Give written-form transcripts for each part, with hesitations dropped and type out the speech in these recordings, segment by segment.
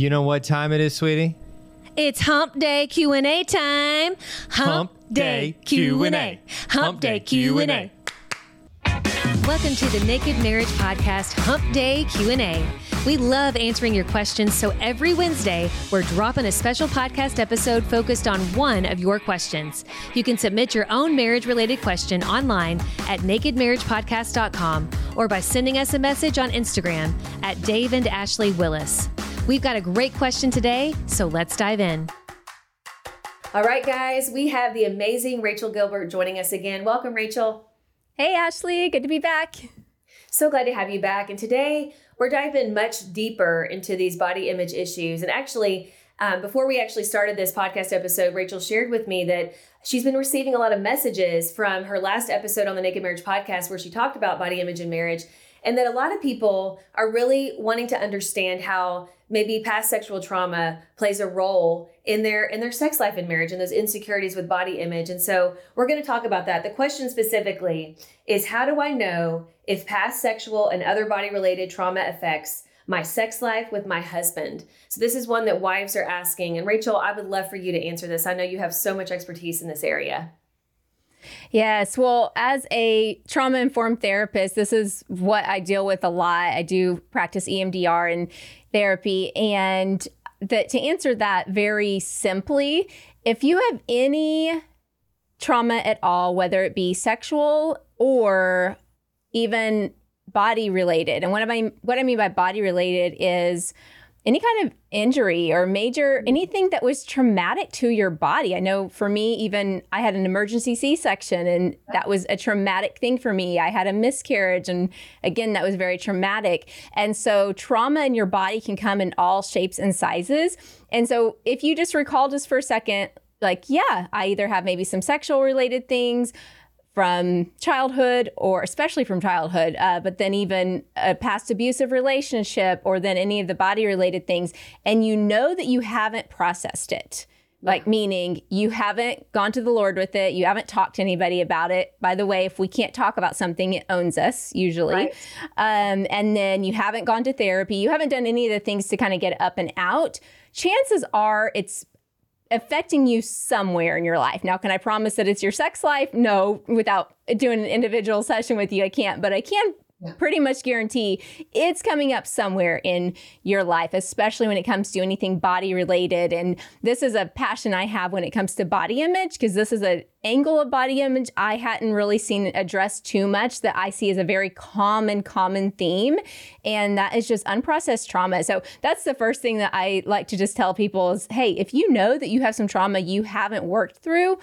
You know what time it is, sweetie? It's Hump Day Q&A time. Hump Day Q&A. Hump Day Q&A. Welcome to the Naked Marriage Podcast Hump Day Q&A. We love answering your questions, so every Wednesday, we're dropping a special podcast episode focused on one of your questions. You can submit your own marriage-related question online at nakedmarriagepodcast.com or by sending us a message on Instagram at Dave and Ashley Willis. We've got a great question today, so let's dive in. All right, guys, we have the amazing Rachel Gilbert joining us again. Welcome, Rachel. Hey, Ashley. Good to be back. So glad to have you back. And today we're diving much deeper into these body image issues. And actually, before we actually started this podcast episode, Rachel shared with me that she's been receiving a lot of messages from her last episode on the Naked Marriage Podcast where she talked about body image and marriage. And that a lot of people are really wanting to understand how maybe past sexual trauma plays a role in their sex life and marriage and those insecurities with body image. And so we're going to talk about that. The question specifically is, how do I know if past sexual and other body-related trauma affects my sex life with my husband? So this is one that wives are asking. And Rachel, I would love for you to answer this. I know you have so much expertise in this area. Yes. Well, as a trauma-informed therapist, this is what I deal with a lot. I do practice EMDR and therapy. And to answer that very simply, if you have any trauma at all, whether it be sexual or even body-related, and what I mean by body-related is any kind of injury or major, anything that was traumatic to your body. I know for me, even I had an emergency C-section and that was a traumatic thing for me. I had a miscarriage and again, that was very traumatic. And so trauma in your body can come in all shapes and sizes. And so if you just recall just for a second, like, yeah, I either have maybe some sexual related things from childhood or especially from childhood, but then even a past abusive relationship or then any of the body related things. And you know that you haven't processed it, like meaning you haven't gone to the Lord with it. You haven't talked to anybody about it. By the way, if we can't talk about something, it owns us usually. Right. And then you haven't gone to therapy. You haven't done any of the things to kind of get up and out. Chances are it's affecting you somewhere in your life. Now, can I promise that it's your sex life? No, without doing an individual session with you, I can't. But I can pretty much guarantee it's coming up somewhere in your life, especially when it comes to anything body related. And this is a passion I have when it comes to body image, because this is an angle of body image I hadn't really seen addressed too much that I see as a very common theme. And that is just unprocessed trauma. So that's the first thing that I like to just tell people is, hey, if you know that you have some trauma you haven't worked through,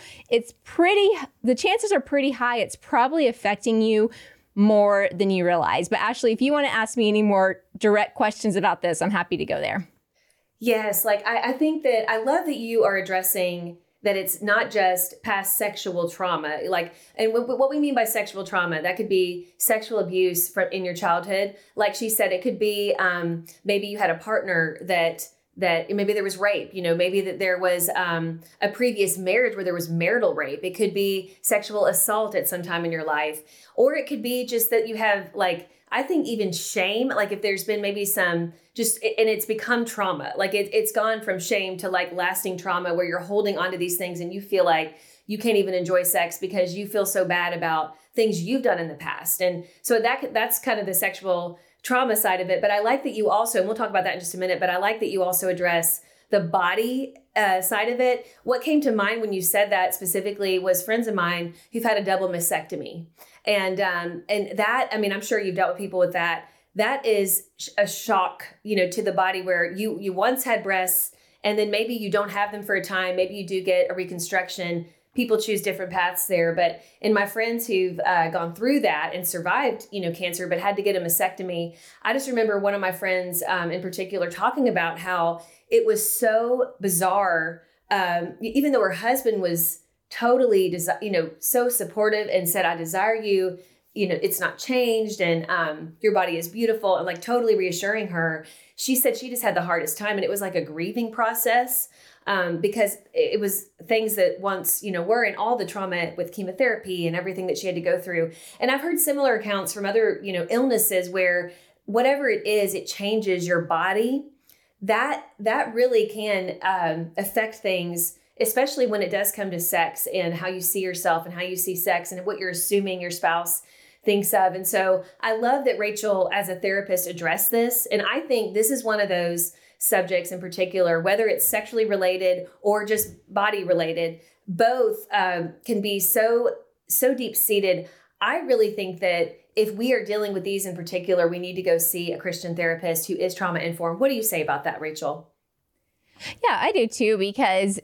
the chances are pretty high it's probably affecting you more than you realize. But Ashley, if you want to ask me any more direct questions about this, I'm happy to go there. Yes, I think that I love that you are addressing that it's not just past sexual trauma. And what we mean by sexual trauma, that could be sexual abuse in your childhood. Like she said, it could be maybe you had a partner that maybe there was rape, maybe that there was a previous marriage where there was marital rape. It could be sexual assault at some time in your life. Or it could be just that you have I think even shame, like if there's been maybe some and it's become trauma, like it's gone from shame to lasting trauma where you're holding onto these things and you feel like you can't even enjoy sex because you feel so bad about things you've done in the past. And so that's kind of the sexual trauma side of it. But I like that you also, and we'll talk about that in just a minute, but I like that you also address the body side of it. What came to mind when you said that specifically was friends of mine who've had a double mastectomy. And that, I'm sure you've dealt with people with that. That is a shock, to the body where you once had breasts and then maybe you don't have them for a time. Maybe you do get a reconstruction. People choose different paths there. But in my friends who've gone through that and survived, cancer, but had to get a mastectomy, I just remember one of my friends in particular talking about how it was so bizarre, even though her husband was totally, so supportive and said, I desire you, it's not changed and your body is beautiful and totally reassuring her. She said she just had the hardest time and it was like a grieving process. Because it was things that once, were in all the trauma with chemotherapy and everything that she had to go through. And I've heard similar accounts from other, illnesses where whatever it is, it changes your body that really can affect things, especially when it does come to sex and how you see yourself and how you see sex and what you're assuming your spouse thinks of. And so I love that Rachel, as a therapist, addressed this. And I think this is one of those subjects in particular, whether it's sexually related or just body related, both can be so deep seated. I really think that if we are dealing with these in particular, we need to go see a Christian therapist who is trauma informed. What do you say about that, Rachel? Yeah, I do too, because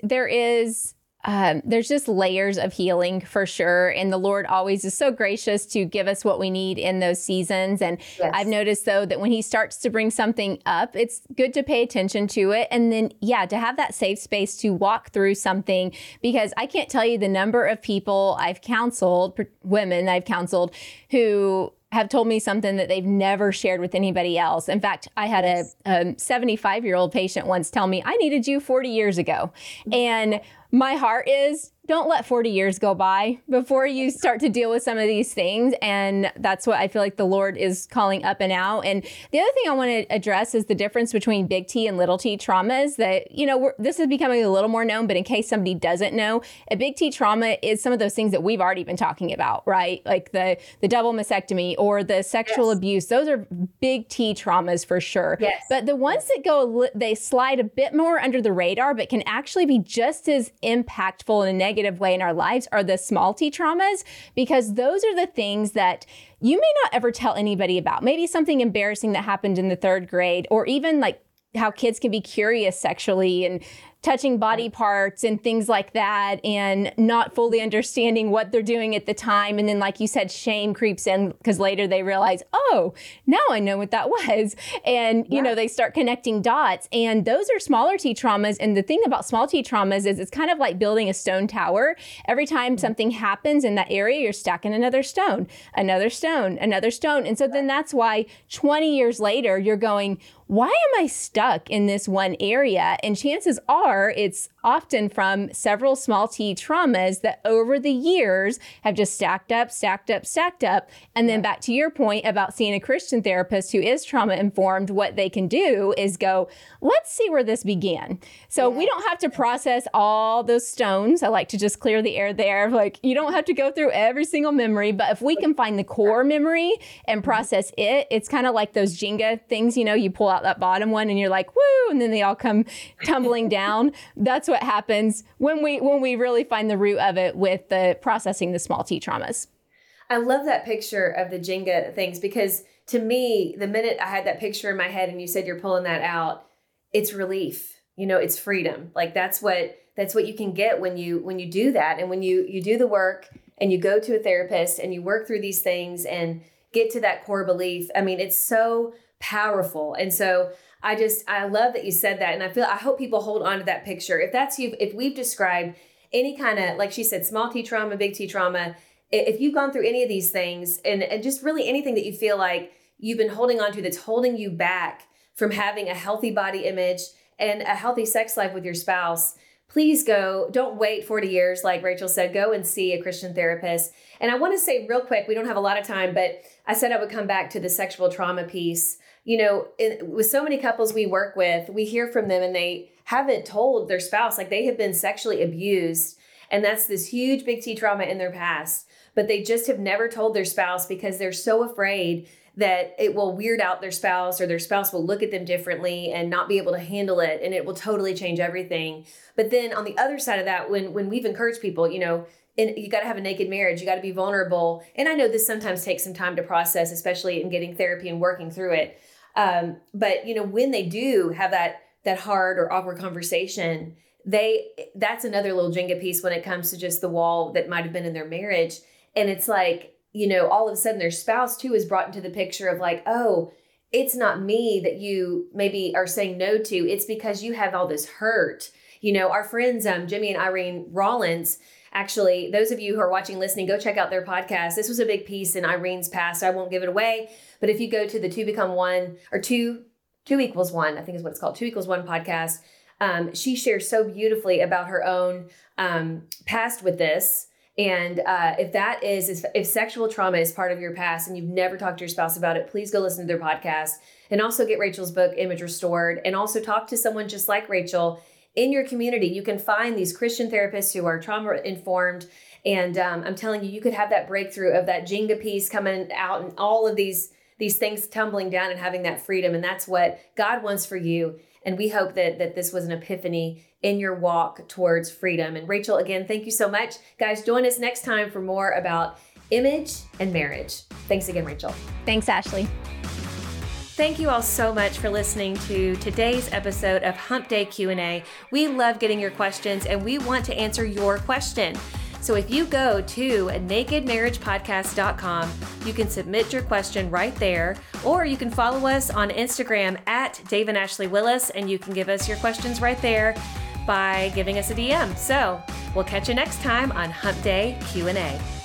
there's just layers of healing for sure. And the Lord always is so gracious to give us what we need in those seasons. And Yes. I've noticed, though, that when he starts to bring something up, it's good to pay attention to it. And then, to have that safe space to walk through something, because I can't tell you the number of people I've counseled, women I've counseled, who have told me something that they've never shared with anybody else. In fact, I had a 75-year-old patient once tell me, I needed you 40 years ago. And my heart is, don't let 40 years go by before you start to deal with some of these things. And that's what I feel like the Lord is calling up and out. And the other thing I want to address is the difference between big T and little T traumas that, this is becoming a little more known, but in case somebody doesn't know, a big T trauma is some of those things that we've already been talking about, right? Like the double mastectomy or the sexual abuse. Those are big T traumas for sure. Yes. But the ones that they slide a bit more under the radar, but can actually be just as impactful in a negative way in our lives are the small T traumas, because those are the things that you may not ever tell anybody about. Maybe something embarrassing that happened in the 3rd grade, or even like how kids can be curious sexually and touching body parts and things like that, and not fully understanding what they're doing at the time. And then, like you said, shame creeps in because later they realize, oh, now I know what that was. And, they start connecting dots. And those are smaller T traumas. And the thing about small T traumas is it's kind of like building a stone tower. Every time something happens in that area, you're stacking another stone, another stone, another stone. And so then that's why 20 years later, you're going, why am I stuck in this one area? And chances are it's often from several small T traumas that over the years have just stacked up. And then back to your point about seeing a Christian therapist who is trauma informed, what they can do is go, let's see where this began. So we don't have to process all those stones. I like to just clear the air there. Like, you don't have to go through every single memory, but if we can find the core memory and process it, it's kind of like those Jenga things, you pull out that bottom one and you're like, woo, and then they all come tumbling down. That's what happens when we really find the root of it with the processing the small T traumas. I love that picture of the Jenga things, because to me, the minute I had that picture in my head and you said you're pulling that out, it's relief. It's freedom. Like that's what you can get when you do that. And when you do the work and you go to a therapist and you work through these things and get to that core belief. I mean, it's so powerful. And so I love that you said that. And I hope people hold on to that picture. If that's you, if we've described any kind of, like she said, small T trauma, big T trauma, if you've gone through any of these things and just really anything that you feel like you've been holding on to that's holding you back from having a healthy body image and a healthy sex life with your spouse, please don't wait 40 years. Like Rachel said, go and see a Christian therapist. And I want to say real quick, we don't have a lot of time, but I said I would come back to the sexual trauma piece. With so many couples we work with, we hear from them and they haven't told their spouse, like they have been sexually abused. And that's this huge big T trauma in their past, but they just have never told their spouse because they're so afraid that it will weird out their spouse or their spouse will look at them differently and not be able to handle it. And it will totally change everything. But then on the other side of that, when we've encouraged people, and you got to have a naked marriage, you got to be vulnerable. And I know this sometimes takes some time to process, especially in getting therapy and working through it. But when they do have that hard or awkward conversation, that's another little Jenga piece when it comes to just the wall that might've been in their marriage. And it's like, all of a sudden their spouse too is brought into the picture of like, oh, it's not me that you maybe are saying no to. It's because you have all this hurt. Our friends, Jimmy and Irene Rollins, actually, those of you who are watching, listening, go check out their podcast. This was a big piece in Irene's past, so I won't give it away. But if you go to the 2 Become 1 or 2 Equals 1, I think is what it's called, 2 Equals 1 podcast, she shares so beautifully about her own past with this And if sexual trauma is part of your past and you've never talked to your spouse about it, please go listen to their podcast and also get Rachel's book, Image Restored, and also talk to someone just like Rachel in your community. You can find these Christian therapists who are trauma informed. And I'm telling you, you could have that breakthrough of that Jenga piece coming out and all of these things tumbling down and having that freedom. And that's what God wants for you. And we hope that this was an epiphany in your walk towards freedom. And Rachel, again, thank you so much. Guys, join us next time for more about image and marriage. Thanks again, Rachel. Thanks, Ashley. Thank you all so much for listening to today's episode of Hump Day Q&A. We love getting your questions and we want to answer your question. So if you go to nakedmarriagepodcast.com, you can submit your question right there, or you can follow us on Instagram at Dave and Ashley Willis, and you can give us your questions right there by giving us a DM. So we'll catch you next time on Hump Day Q&A.